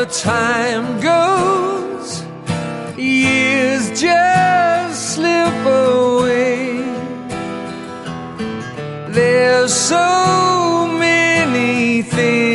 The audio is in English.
time goes, years just slip away. There's so many things